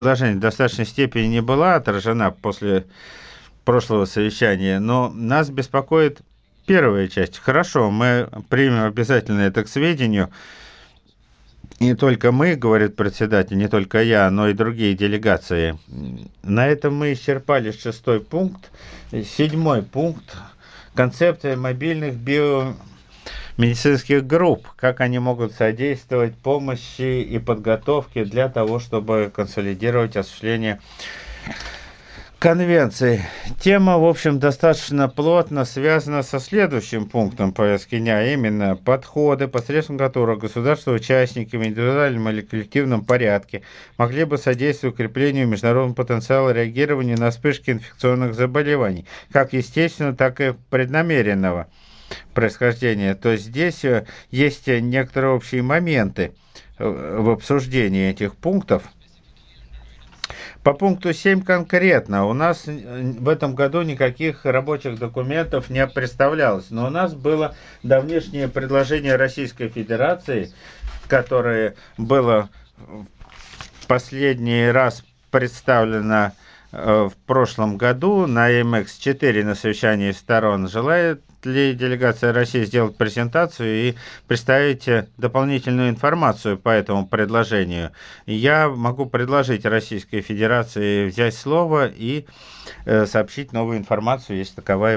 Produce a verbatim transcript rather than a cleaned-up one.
предложение в достаточной степени не была отражена после прошлого совещания, но нас беспокоит первая часть. Хорошо, мы примем обязательно это к сведению. И не только мы, говорит председатель, не только я, но и другие делегации. На этом мы исчерпали шестой пункт. Седьмой пункт. Концепция мобильных биомедицинских групп. Как они могут содействовать помощи и подготовке для того, чтобы консолидировать осуществление Конвенции. Тема, в общем, достаточно плотно связана со следующим пунктом повестки дня, а именно подходы, посредством которых государства-участники в индивидуальном или коллективном порядке могли бы содействовать укреплению международного потенциала реагирования на вспышки инфекционных заболеваний, как естественного, так и преднамеренного происхождения. То есть здесь э, есть э, некоторые общие моменты э, в обсуждении этих пунктов. По пункту семь конкретно. У нас э, в этом году никаких рабочих документов не представлялось, но у нас было давнешнее предложение Российской Федерации, которое было в последний раз представлено э, в прошлом году на эм икс четыре на совещании сторон. Желает ли делегация России сделать презентацию и представить э, дополнительную информацию по этому предложению? Я могу предложить Российской Федерации взять слово и э, сообщить новую информацию, если таковая